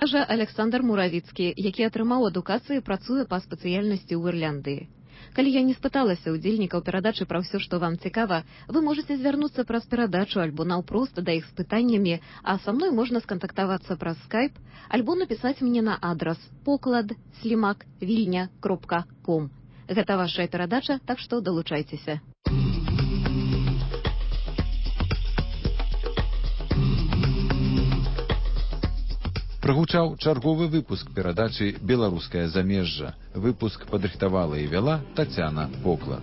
раскажа Александр Муравіцкі, які атрымаў адукацыю і працуе па спецыяльнасці ў Ірландыі. Калі я не спыталася ўдзельнікаў перадачы пра ўсё, што вам цікава, вы можаце звярнуцца праз перадачу альбо наўпрост да іх з пытаннямі, а са мной можна скантактавацца праз скайп, альбо напісаць мне на адрас poklad@vilnya.com. Гэта ваша перадача, так што далучайцеся. Прагучаў чарговы выпуск перадачы «Беларускае замежжа». Выпуск падрыхтавала і вяла Тацяна Поклад.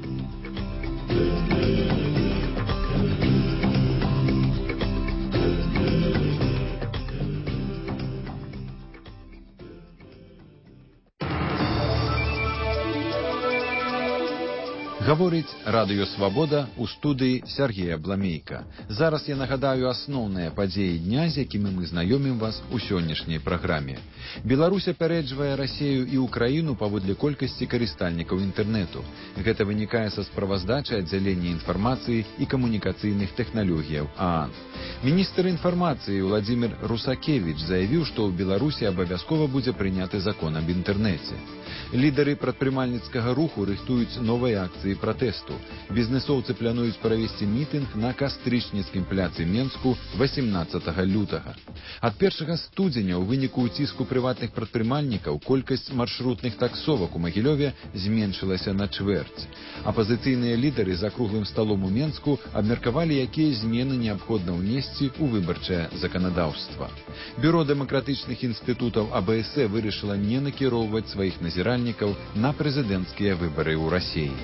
Гаворыць Радыё Свабода ў студыі Сергея Бламейка. Зараз я нагадаю асноўныя падзеі дня, з якімі мы знаёмім вас у сённяшняй праграме. Беларусь апярэджвае Расею і Украіну паводле колькасці карыстальнікаў інтэрнэту. Гэта вынікае са справаздачы аддзялення інфармацыі і камунікацыйных тэхналогіяў ААН. Міністр інфармацыі Владзімір Русакевіч заявіў, што ў Беларусі абавязкова будзе прыняты закон аб інтэрнэце. Лідары прадпрымальніцкага руху рыхтуюць новыя акцыі пратэсту. Бізнэсоўцы плануюць правесці мітынг на Кастрычніцкім пляцы Менску 18 лютага. Ад 1 студзеня ў выніку ўціску прыватных прадпрымальнікаў колькасць маршрутных таксовак у Магілёве зменшылася на чвэрць. Апазіцыйныя лідары за круглым сталом у Менску абмеркавалі, якія змены неабходна ўнесці ў выбарчае заканадаўства. Бюро дэмакратычных інстытутаў АБС вырашыла не накіроўваць сваіх назіральнікаў на прэзідэнцкія выбары ў Расіі.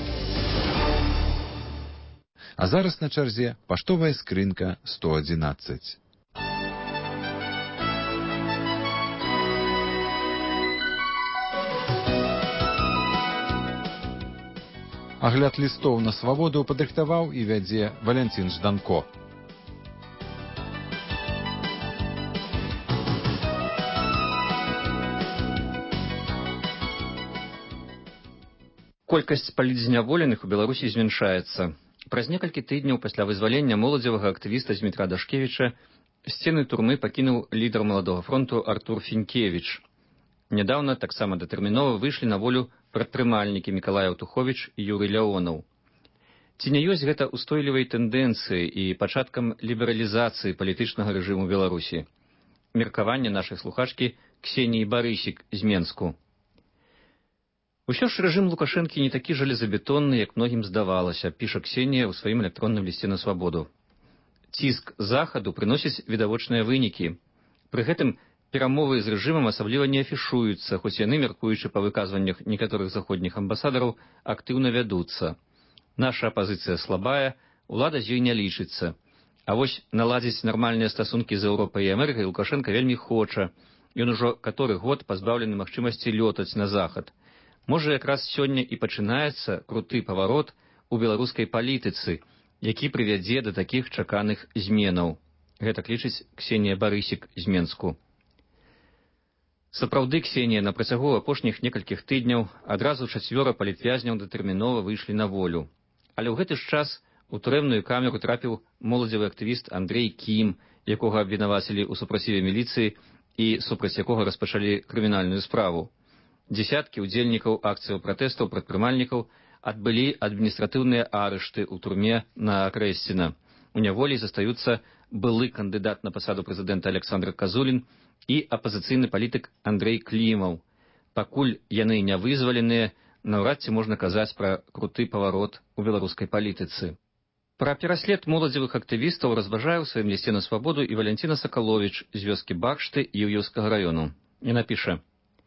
А зараз на чарзе паштовая скрынка 111. Агляд лістоў на свабоду падрыхтаваў і вядзе Валянцін Жданко. Колькасць палітзняволеных у Беларусі змяншаецца. Праз некалькі тыдняў пасля вызвалення моладзевага актывіста Змітра Дашкевіча сцены турмы пакінуў лідар Маладога фронту Артур Фінкевіч. Нядаўна таксама датэрмінова выйшлі на волю прадпрымальнікі Мікалай Аўтуховіч і Юрый Ляонаў. Ці не ёсць гэта устойлівай тэндэнцыяй і пачаткам лібералізацыі палітычнага рэжыму Беларусі? Меркаванне нашай слухачкі Ксеніі Барысік з Менску. Усё ж рэжым Лукашэнкі не такі жалезабетонны, як многім здавалася, піша Ксенія ў сваім электронным лісце на свабоду. Ціск захаду прыносіць відавочныя вынікі. Пры гэтым перамовы з рэжымам асабліва не афішуюцца, хоць яны, мяркуючы па выказваннях некаторых заходніх амбасадараў, актыўна вядуцца. Наша апазіцыя слабая, улада з ёй не лічыцца. А вось наладзіць нармальныя стасункі з Еўропай і Амерыкай Лукашенка вельмі хоча. Ён ужо каторы год пазбаўлены магчымасці лётаць на захад. Можа, якраз сёння і пачынаецца круты паварот у беларускай палітыцы, які прывядзе да такіх чаканых зменаў. Гэтак лічыць Ксенія Барысік з Менску. Сапраўды, Ксенія, на працягу апошніх некалькіх тыдняў адразу 4 палітвязняў датэрмінова выйшлі на волю. Але ў гэты ж час у турэмную камеру трапіў моладзевы актывіст Андрэй Кім, якога абвінавацілі ў супраціве міліцыі і супраць якога распачалі крымінальную справу. Дзесяткі ўдзельнікаў акцыяў пратэстаў прадпрымальнікаў адбылі адміністратыўныя арышты ў турме на Крэсціна. У няволі застаюцца былы кандыдат на пасаду прэзідэнта Александр Казулін і апазіцыйны палітык Андрэй Клімаў. Пакуль яны не вызваленыя, наўрад ці можна казаць пра круты паварот у беларускай палітыцы. Пра пераслед моладзевых актывістаў разважае ў сваім лісце на свабоду і Валянціна Сакаловіч з вёскі Бакшты Іўеўскага раёну. Яна піша: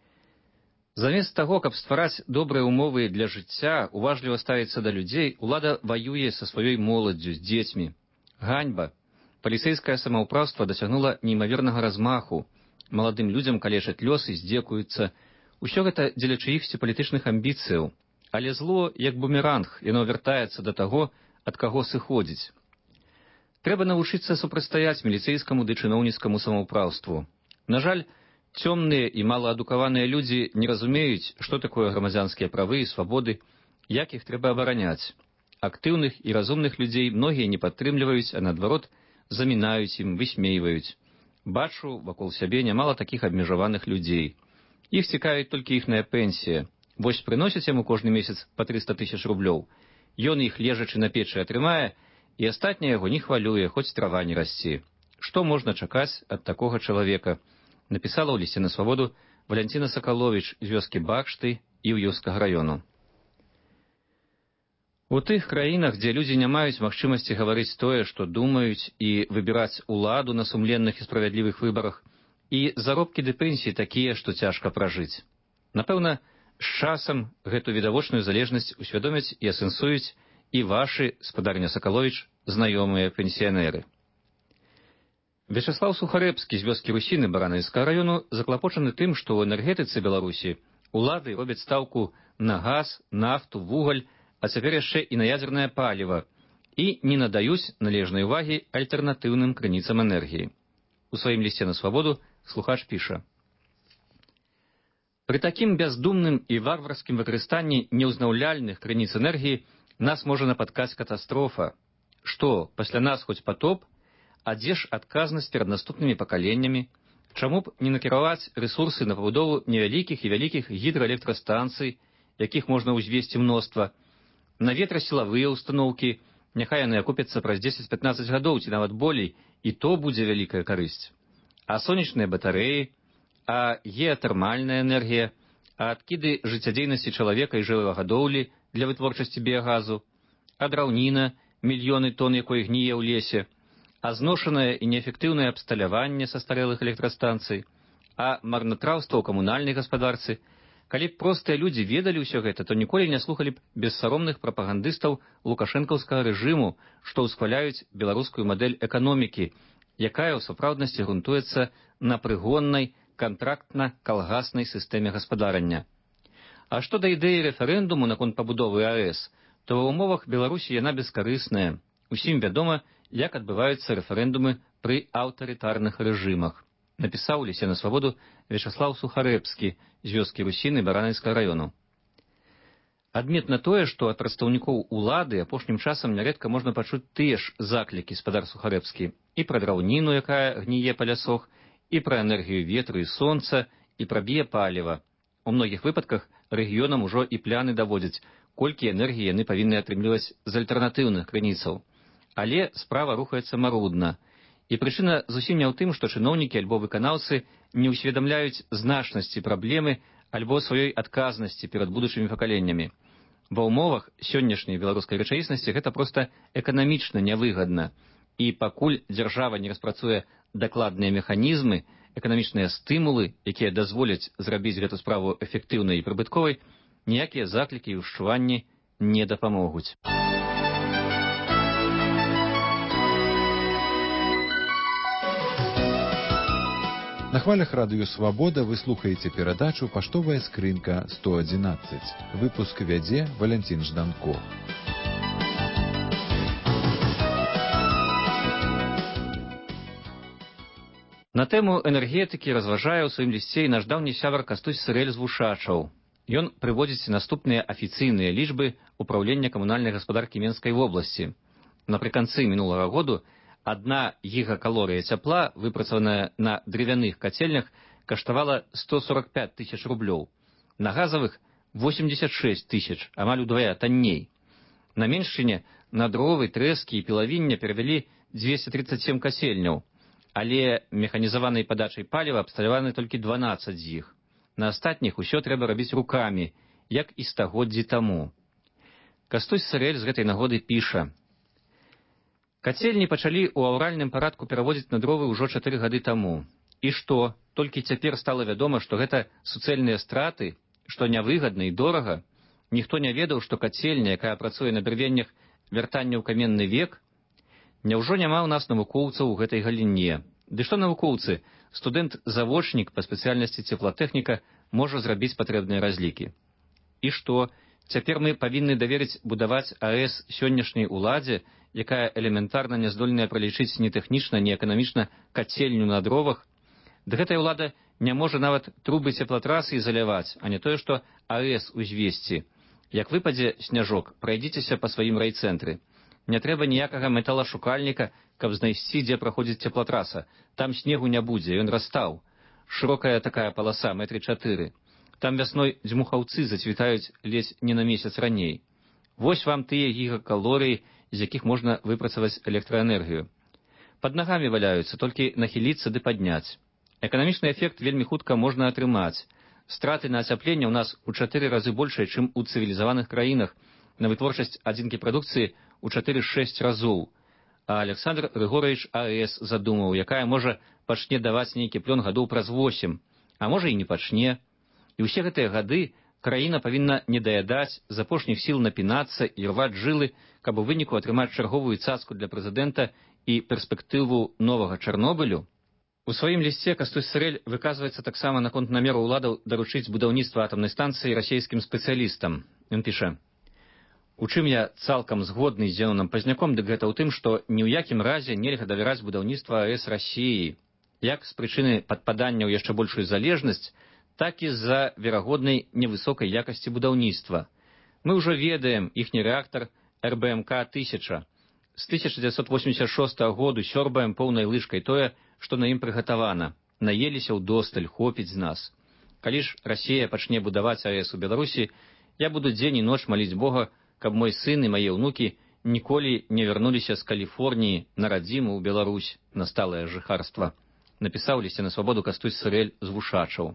замест таго, каб ствараць добрыя ўмовы для жыцця, уважліва ставіцца да людзей, улада ваюе са сваёй моладдзю, з дзецьмі. Ганьба. Паліцэйскае самаўпраўства дасягнула неймавернага размаху. Маладым людзям калечаць лёсы, здзекуюцца. Усё гэта дзеля чыіхсьці палітычных амбіцыяў. Але зло, як бумеранг, яно вяртаецца да таго, ад каго сыходзіць. Трэба навучыцца супрацьстаяць міліцэйскаму ды чыноўніцкаму самаўпраўству. На жаль, цёмныя і малаадукаваныя людзі не разумеюць, што такое грамадзянскія правы і свабоды, як іх трэба абараняць. Актыўных і разумных людзей многія не падтрымліваюць, а наадварот, замінаюць ім, высмейваюць. Бачу вакол сябе нямала такіх абмежаваных людзей. Іх цікавіць толькі іхная пенсія. Вось прыносяць яму кожны месяц па 300 000 рублёў. Ён іх лежачы на печы атрымае, і астатняе яго не хвалюе, хоць трава не расці. Што можна чакаць ад такога чалавека? Напісала ў лісце на свабоду Валянціна Сакаловіч з вёскі Бакшты Іўёўскага раёну. У тых краінах, дзе людзі не маюць магчымасці гаварыць тое, што думаюць, і выбіраць уладу на сумленных і справядлівых выбарах, і заробкі ды пенсіі такія, што цяжка пражыць. Напэўна, з часам гэту відавочную залежнасць усвядомяць і асэнсуюць і вашы, спадарня Сакаловіч, знаёмыя пенсіянеры. Вячаслаў Сухарэбскі з вёскі Русіны Баранавіцкага раёну заклапочаны тым, што ў энергетыцы Беларусі улады робяць стаўку на газ, нафту, вугаль, а цяпер яшчэ і на ядзернае паліва, і не надаюць належнай увагі альтэрнатыўным крыніцам энергіі. У сваім лісце на свабоду слухач піша: «Пры такім бяздумным і варварскім выкарыстанні неўзнаўляльных крыніц энергіі нас можа напаткаць катастрофа. Што, пасля нас хоць патоп? А дзе ж адказнасць перад наступнымі пакаленнямі? Чаму б не накіраваць рэсурсы на пабудову невялікіх і вялікіх гідраэлектрастанцый, якіх можна ўзвесці мноства, на ветрасілавыя ўстаноўкі, няхай яны акупяцца праз 10-15 гадоў ці нават болей, і то будзе вялікая карысць. А сонечныя батарэі, а геатэрмальная энергія, а адкіды жыццядзейнасці чалавека і жывёлагадоўлі для вытворчасці біягазу, а драўніна, мільёны тонн якой гніе ў лесе, а зношанае і неэфектыўнае абсталяванне састарэлых электрастанцый, а марнатраўства ў камунальнай гаспадарцы. Калі б простыя людзі ведалі ўсё гэта, то ніколі не слухалі б бессаромных прапагандыстаў лукашэнкаўскага рэжыму, што ўсхваляюць беларускую мадэль эканомікі, якая ў сапраўднасці грунтуецца на прыгоннай кантрактна-калгаснай сістэме гаспадарання. А што да ідэі рэферэндуму наконт пабудовы АЭС, то ва ўмовах Беларусі яна бескарысная. Усім вядома, як адбываюцца рэферэндумы пры аўтарытарных рэжымах. Напісаў у лісце на свабоду Вячаслаў Сухарэбскі з вёскі Русіны Баранавіцкага раёну. Адметна тое, што ад прадстаўнікоў улады апошнім часам нярэдка можна пачуць тыя ж заклікі, спадар Сухарэбскі, і пра драўніну, якая гніе па лясох, і пра энергію ветру і сонца, і пра біяпаліва. У многіх выпадках рэгіёнам ужо і пляны даводзяць, колькі энергіі яны павінны атрымліваць з альтэрнатыўных крыніцаў. Але справа рухаецца марудна. І прычына зусім не ў тым, што чыноўнікі альбо выканаўцы не ўсведамляюць значнасці праблемы альбо сваёй адказнасці перад будучымі пакаленнямі. Ва ўмовах сённяшняй беларускай рэчаіснасці гэта проста эканамічна нявыгадна. І пакуль дзяржава не распрацуе дакладныя механізмы, эканамічныя стымулы, якія дазволяць зрабіць гэту справу эфектыўнай і прыбытковай, ніякія заклікі і ўшчуванні не дапамогуць. На хвалях радыё «Свабода» вы слухаеце перадачу «Паштовая скрынка 111». Выпуск вядзе Валянцін Жданко. На тэму энергетыкі разважае ў сваім лісце і наш даўні сябар Кастусь Сырэль з Вушачаў. Ён прыводзіць наступныя афіцыйныя лічбы ўпраўлення камунальнай гаспадаркі Менскай вобласці. Напрыканцы мінулага году адна гігакалорыя цяпла, выпрацаваная на дрывяных кацельнях, каштавала 145 000 рублёў. На газавых 86 000, амаль удвая танней. На Меншчыне на дровы, трэскі і пілавіння перавялі 237 касельняў, але механізаванай падачай паліва абсталяваны толькі 12 з іх. На астатніх усё трэба рабіць рукамі, як і стагоддзі таму. Кастусь Сырэль з гэтай нагоды піша: «Кацельні пачалі ў аўральным парадку пераводзіць на дровы ўжо 4 гады таму. І што, толькі цяпер стала вядома, што гэта суцэльныя страты, што нявыгадна і дорага? Ніхто не ведаў, што кацельня, якая працуе на дрывеннях, вяртанне ў каменны век? Няўжо няма ў нас навукоўцаў у гэтай галіне? Ды што навукоўцы? Студэнт-завочнік па спецыяльнасці цеплатэхніка можа зрабіць патрэбныя разлікі. І што, цяпер мы павінны даверыць будаваць АЭС сённяшняй уладзе, якая элементарна не здольная пралічыць ні тэхнічна, ні эканамічна кацельню на дровах? Да гэтая ўлада не можа нават трубы цеплатрасы ізаляваць, а не тое, што АЭС узвесці. Як выпадзе сняжок, прайдзіцеся па сваім райцэнтры. Не трэба ніякага металашукальніка, каб знайсці, дзе праходзіць цеплатраса. Там снегу не будзе, ён растаў. Шырокая такая паласа, 4 метры. Там вясной дзьмухаўцы зацвітаюць ледзь не на месяц раней. Вось вам тыя гігакалорыі, з якіх можна выпрацаваць электраэнергію. Пад нагамі валяюцца, толькі нахіліцца ды падняць. Эканамічны эфект вельмі хутка можна атрымаць. Страты на ацяпленне ў нас у 4 разы большыя, чым у цывілізаваных краінах, на вытворчасць адзінкі прадукцыі у 4-6 разоў. А Александр Григорович АЭС задумаў, якая можа пачне даваць нейкі плён гадоў праз 8, а можа і не пачне. І ўсе гэтыя гады краіна павінна не даядаць, з апошніх сіл напінацца і рваць жылы, каб у выніку атрымаць чарговую цацку для прэзідэнта і перспектыву новага Чарнобылю. У сваім лісце Кастусь Сырэль выказваецца таксама наконт намеру ўладаў даручыць будаўніцтва атамнай станцыі расійскім спецыялістам. Ён піша: «У чым я цалкам згодны з Зенонам Пазняком, дык гэта ў тым, што ні ў якім разе нельга давяраць будаўніцтва АЭС Расіі, як з прычыны падпадання ў яшчэ большую залежнасць, так і з-за верагоднай невысокай якасці будаўніцтва. Мы ўжо ведаем іхні рэактар РБМК-1000. З 1986 году сёрбаем поўнай лыжкай тое, што на ім прыгатавана. Наеліся ўдосталь, хопіць з нас. Калі ж Расія пачне будаваць АЭС у Беларусі, я буду дзень і ноч маліць Бога, каб мой сын і мае ўнукі ніколі не вярнуліся з Каліфорніі на радзіму ў Беларусь, на сталае жыхарства», напісаў лісце на свабоду Кастусь Сырэль з Вушачаў.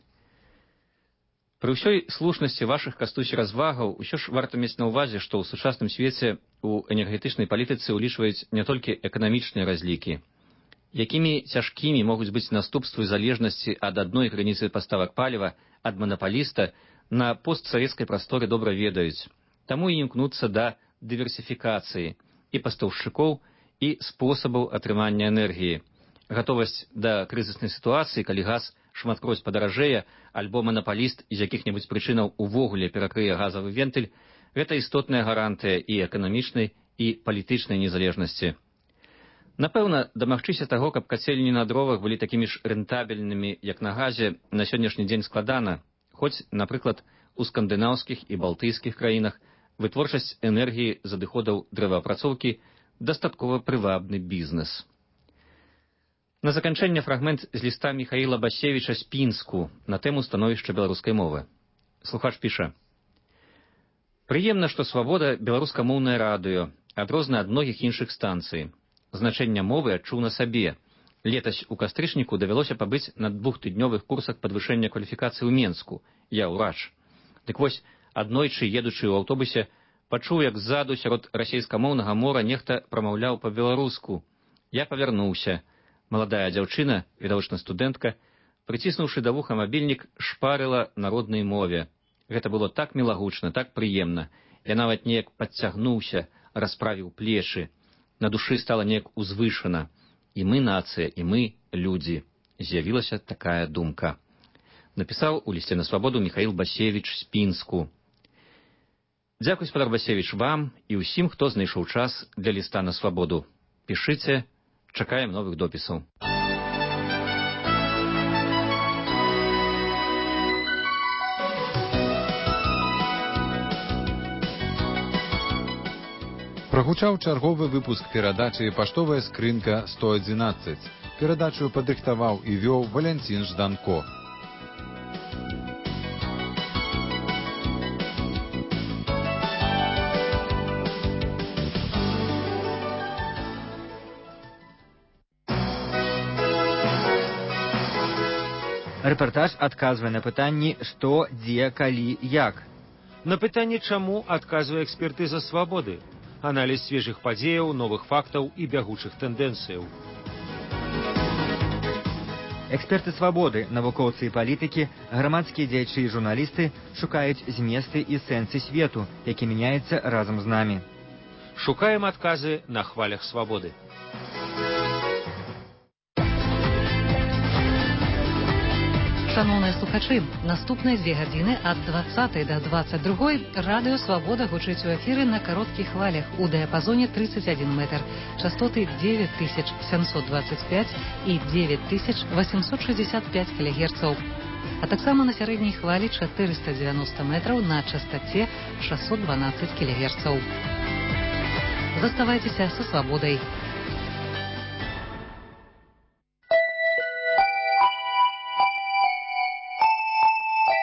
Пры ўсёй слушнасці вашых, Кастусь, развагаў, усё ж варта мець на ўвазе, што ў сучасным свеце у энергетычнай палітыцы ўлічваюць не толькі эканамічныя разлікі. Якімі цяжкімі могуць быць наступствы залежнасці ад адной граніцы паставак паліва ад манапаліста на постсавецкай прасторы добра ведаюць. Таму і імкнуцца да дыверсіфікацыі і пастаўшчыкоў, і спосабаў атрымання энергіі. Гатовасць да крызіснай сітуацыі, калі газ шматкроць падаражэе, альбо манапаліст з якіх-небудзь прычынаў увогуле перакрые газавы вентыль, гэта істотная гарантыя і эканамічнай, і палітычнай незалежнасці. Напэўна, дамагчыся таго, каб кацельні на дровах былі такімі ж рэнтабельнымі, як на газе, на сённяшні дзень складана, хоць, напрыклад, у скандынаўскіх і балтыйскіх краінах вытворчасць энергіі з адыходаў дрэваапрацоўкі дастаткова прывабны бізнес. На заканчэнне фрагмент з ліста Міхаіла Басевіча з Пінску на тэму становішча беларускай мовы. Слухач піша: «Прыемна, што свабода беларускамоўнае радыё, адрозна ад многіх іншых станцый. Значэнне мовы адчуў на сабе. Летась у кастрычніку давялося пабыць на 2-тыднёвых курсах падвышэння кваліфікацыі ў Менску. Я ўрач. Дык вось, аднойчы, едучы ў аўтобусе, пачуў, як ззаду сярод расейскамоўнага мора нехта прамаўляў па-беларуску. Я павярнуўся. Маладая дзяўчына, відавочна студэнтка, прыціснуўшы да вуха мабільнік, шпарыла на роднай мове. Гэта было так мілагучна, так прыемна. Я нават неяк падцягнуўся, расправіў плечы. На душы стала неяк узвышана. І мы нацыя, і мы людзі. З'явілася такая думка», напісаў у лісце на свабоду Міхаіл Басевіч з Пінску. Дзякуй, спадар Басевіч, вам і ўсім, хто знайшоў час для ліста на свабоду. Пішыце, чакаем новых допісаў. Прагучаў чарговы выпуск перадачы «Паштовая скрынка 111». Перадачу падрыхтаваў і вёў Валянцін Жданко. Рэпартаж адказвае на пытанні «Што, дзе, калі, як?». На пытанне «Чаму» адказвае экспертыза «Свабоды». Аналіз свежых падзеяў, новых фактаў і бягучых тэндэнцыяў. Эксперты «Свабоды», навукоўцы і палітыкі, грамадскія дзеячы і журналісты шукаюць зместы і сэнсы свету, які мяняецца разам з намі. Шукаем адказы на хвалях «Свабоды». Шановныя слухачы, наступныя 2 гадзіны ад 20 до 22 радыё «Свабода» гучыць у эфіры на кароткіх хвалях у дыяпазоне 31 метр, частоты 9725 і 9865 кГц, а таксама на сярэдняй хвалі 490 метраў на частоце 612 кГц. Заставайцеся са «Свабодай».